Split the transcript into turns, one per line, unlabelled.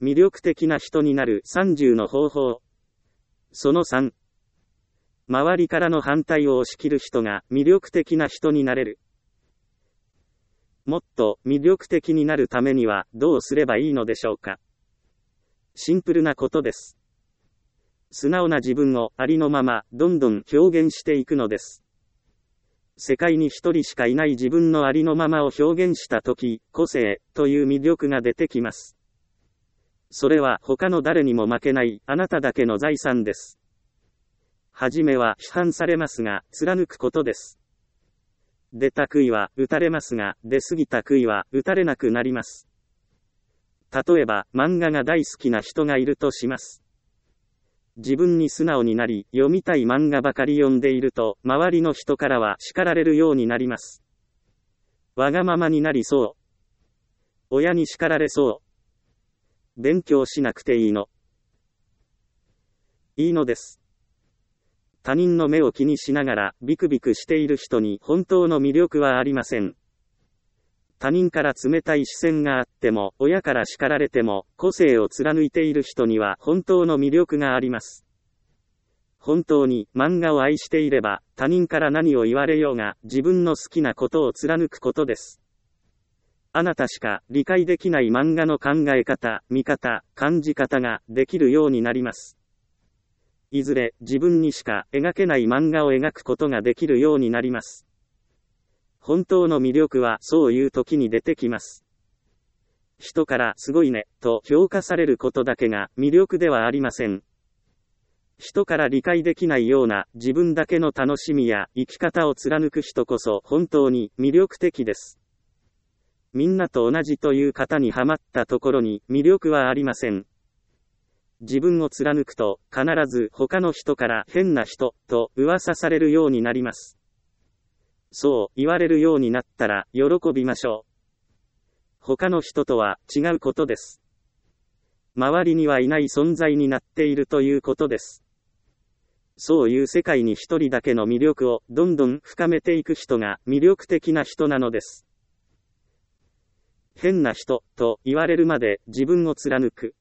魅力的な人になる30の方法。その3。周りからの反対を押し切る人が魅力的な人になれる。もっと魅力的になるためにはどうすればいいのでしょうか。シンプルなことです。素直な自分をありのままどんどん表現していくのです。世界に一人しかいない自分のありのままを表現したとき、個性という魅力が出てきます。それは他の誰にも負けないあなただけの財産です。はじめは批判されますが、貫くことです。出た杭は打たれますが、出過ぎた杭は打たれなくなります。例えば、漫画が大好きな人がいるとします。自分に素直になり、読みたい漫画ばかり読んでいると、周りの人からは叱られるようになります。わがままになりそう。親に叱られそう。勉強しなくていいの。いいのです。他人の目を気にしながらビクビクしている人に本当の魅力はありません。他人から冷たい視線があっても、親から叱られても、個性を貫いている人には本当の魅力があります。本当に漫画を愛していれば、他人から何を言われようが、自分の好きなことを貫くことです。あなたしか理解できない漫画の考え方、見方、感じ方ができるようになります。いずれ自分にしか描けない漫画を描くことができるようになります。本当の魅力はそういう時に出てきます。人からすごいねと評価されることだけが魅力ではありません。人から理解できないような自分だけの楽しみや生き方を貫く人こそ本当に魅力的です。みんなと同じという型にはまったところに魅力はありません。自分を貫くと必ず他の人から変な人と噂されるようになります。そう言われるようになったら喜びましょう。他の人とは違うことです。周りにはいない存在になっているということです。そういう世界に一人だけの魅力をどんどん深めていく人が魅力的な人なのです。変な人と言われるまで自分を貫く。